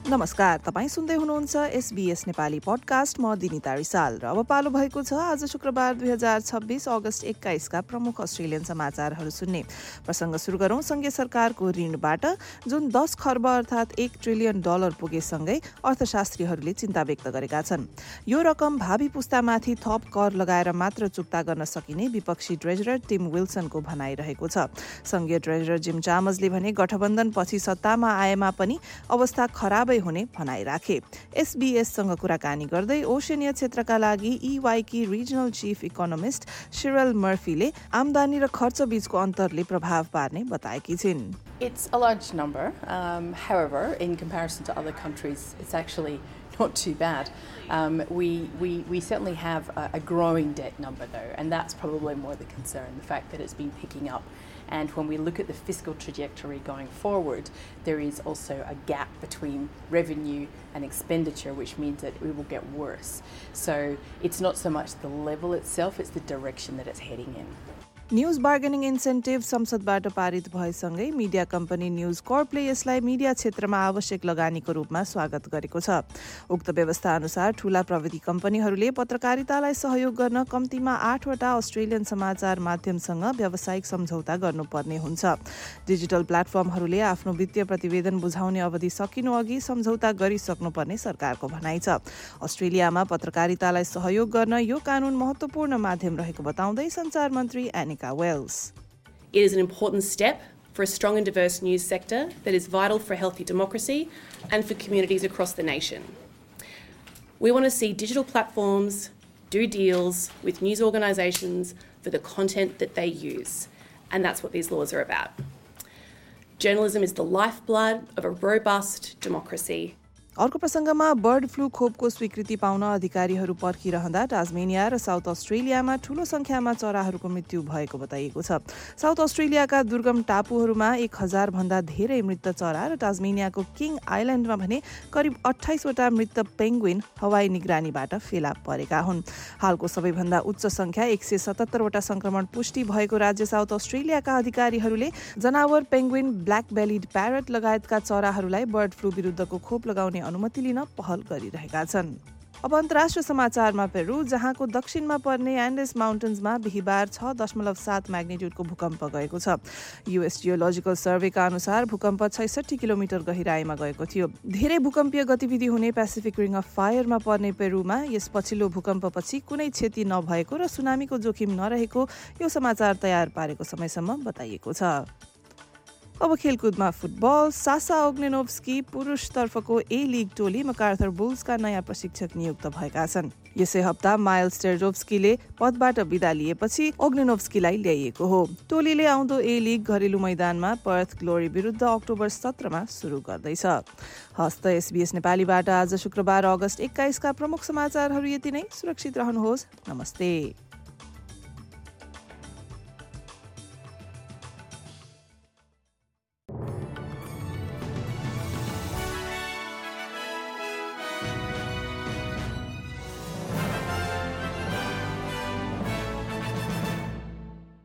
नमस्कार, तपाईँ सुन्दै हुनुहुन्छ SBS नेपाली पडकास्ट। म दिनिता रिसाल र अब पालो भएको छ आज शुक्रबार 2026 अगस्त 21 का प्रमुख अस्ट्रेलियन समाचारहरू सुन्ने। प्रसंग सुरु गरौं संघीय सरकारको ऋणबाट, जुन 10 खर्ब अर्थात $1 ट्रिलियन पुगेसँगै अर्थशास्त्रीहरूले चिन्ता व्यक्त गरेका छन्। यो रकम भावी पुस्तामाथि थप कर लगाएर मात्र चुक्ता गर्न सकिने विपक्षी ट्रेजरर टिम विल्सनको भनाइरहेको छ। संघीय ट्रेजरर जिम चामर्सले भने गठबन्धन पछि सत्तामा आएमा पनि अवस्था खराबै हुने भनाइ राखे। एसबीएससँग कुराकानी गर्दै ओशनिया क्षेत्रका लागि EY की रिजनल चीफ इकोनोमिस्ट शिरल मर्फीले आमदानी र खर्च बीचको अन्तरले प्रभाव पार्ने बताएकी छिन्। It's a large number. However, in comparison to other countries, it's actually not too bad. We certainly have a growing debt number though, and that's probably more the concern, the fact that it's been picking up. And when we look at the fiscal trajectory going forward, there is also a gap between revenue and expenditure, which means that it will get worse. So it's not so much the level itself, it's the direction that it's heading in. News bargaining incentive संसदबाट पारित भएसँगै media company news कर्पले यसलाई media क्षेत्रमा आवश्यक लगानीको रूपमा स्वागत गरेको छ। उक्त व्यवस्था अनुसार ठूला प्रविधि कम्पनीहरूले पत्रकारितालाई सहयोग गर्न कम्तीमा 8 वटा अस्ट्रेलियन समाचार माध्यमसँग व्यावसायिक सम्झौता गर्नुपर्ने हुन्छ। डिजिटल प्लेटफर्महरूले आफ्नो वित्तीय प्रतिवेदन बुझाउने अवधि सकिनु अघि सम्झौता गरिसक्नुपर्ने सरकारको भनाइ छ। अस्ट्रेलियामा पत्रकारितालाई सहयोग गर्न यो कानून महत्त्वपूर्ण माध्यम रहेको बताउँदै सञ्चार मन्त्री It is an important step for a strong and diverse news sector that is vital for a healthy democracy and for communities across the nation. We want to see digital platforms do deals with news organisations for the content that they use, and that's what these laws are about. Journalism is the lifeblood of a robust democracy. अर्को प्रसंगमा bird flu खोपको स्वीकृति पाउन अधिकारीहरू पर्खिरहँदा Tasmania र south अस्ट्रेलियामा ठूलो संख्यामा चराहरूको मृत्यु भएको बताइएको छ। साउथ अस्ट्रेलियाका दुर्गम टापुहरूमा 1000 भन्दा धेरै मृत चरा र टास्मेनियाको किङ आइल्यान्डमा भने करिब 28 वटा मृत पेंगुइन हवाई निगरानीबाट फेला परेका हुन्। हालको सबैभन्दा उच्च संख्या 177 वटा संक्रमण पुष्टि भएको राज्य साउथ अस्ट्रेलियाका अधिकारीहरूले जनावर पेंगुइन, ब्ल्याक बेलिड प्यारट लगायतका चराहरूलाई बर्ड फ्लू विरुद्धको खोप लगाउने अनुमति लिन पहल गरिरहेका छन्। अब अन्तर्राष्ट्रिय समाचारमा पेरु, जहाँको दक्षिणमा पर्ने एन्डेस माउन्टेन्समा बिहिबार 6.7 म्याग्निट्युडको भूकम्प गएको छ। US जियोलोजिकल सर्वेका अनुसार भूकम्प 66 किलोमिटर गहिराईमा गएको थियो। धेरै भूकम्पीय गतिविधि हुने पेसिफिक रिङ अफ फायरमा पर्ने पेरुमा यस पछिल्लो भूकम्पपछि कुनै क्षति नभएको र सुनामीको जोखिम नरहेको यो समाचार तयार पारेको समयसम्म बताइएको छ। अब खेलकुदमा फुटबल, सासा ओग्नेनोव्स्की पुरुषतर्फको ए लिग टोली मकार्थर बुल्सका नयाँ प्रशिक्षक नियुक्त भएका छन्। यसै हप्ता माइल्स टेर्जोव्स्कीले पदबाट बिदा लिएपछि ओग्नेनोव्स्कीलाई ल्याइएको हो। टोलीले आउँदो ए लिग घरेलु मैदानमा पर्थ ग्लोरी विरुद्ध अक्टोबर 17 मा सुरु गर्दैछ। हस्त SBS नेपालीबाट आज शुक्रबार अगस्त 21 का प्रमुख समाचारहरू यति नै। सुरक्षित रहनुहोस्। नमस्ते।